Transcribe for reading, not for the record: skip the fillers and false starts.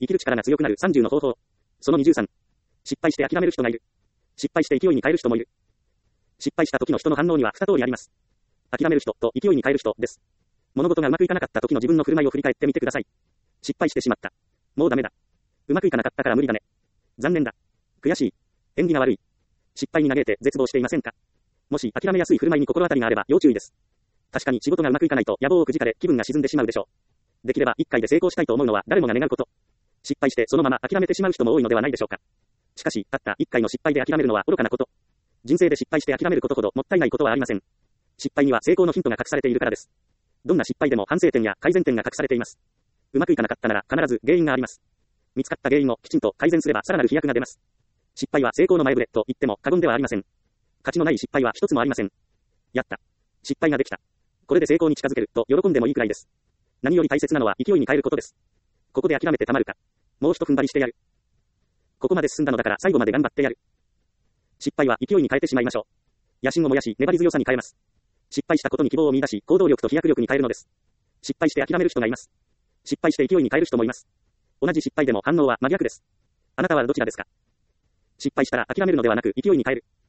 生きる力が強くなる30の方法。その23。失敗して諦める人がいる。失敗して勢いに変える人もいる。失敗した時の人の反応には2通りあります。諦める人と勢いに変える人です。物事がうまくいかなかった時の自分の振る舞いを振り返ってみてください。失敗してしまった。もうダメだ。うまくいかなかったから無理だね。残念だ。悔しい。縁起が悪い。失敗に嘆いて絶望していませんか？もし諦めやすい振る舞いに心当たりがあれば要注意です。確かに仕事がうまくいかないと野望をくじかれ気分が沈んでしまうでしょう。できれば1回で成功したいと思うのは誰もが願うこと。失敗してそのまま諦めてしまう人も多いのではないでしょうか。しかし、たった1回の失敗で諦めるのは愚かなこと。人生で失敗して諦めることほどもったいないことはありません。失敗には成功のヒントが隠されているからです。どんな失敗でも反省点や改善点が隠されています。うまくいかなかったなら必ず原因があります。見つかった原因をきちんと改善すればさらなる飛躍が出ます。失敗は成功の前触れと言っても過言ではありません。価値のない失敗は一つもありません。やった。失敗ができた。これで成功に近づけると喜んでもいいくらいです。何より大切なのは勢いに変えることです。ここで諦めてたまるか。もう一踏ん張りしてやる。ここまで進んだのだから最後まで頑張ってやる。失敗は勢いに変えてしまいましょう。野心を燃やし粘り強さに変えます。失敗したことに希望を見出し行動力と飛躍力に変えるのです。失敗して諦める人がいます。失敗して勢いに変える人もいます。同じ失敗でも反応は真逆です。あなたはどちらですか？失敗したら諦めるのではなく勢いに変える。